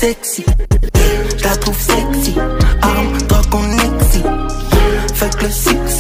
sexy. Je la trouve sexy. Arme, drogue, on exit. Fait que le six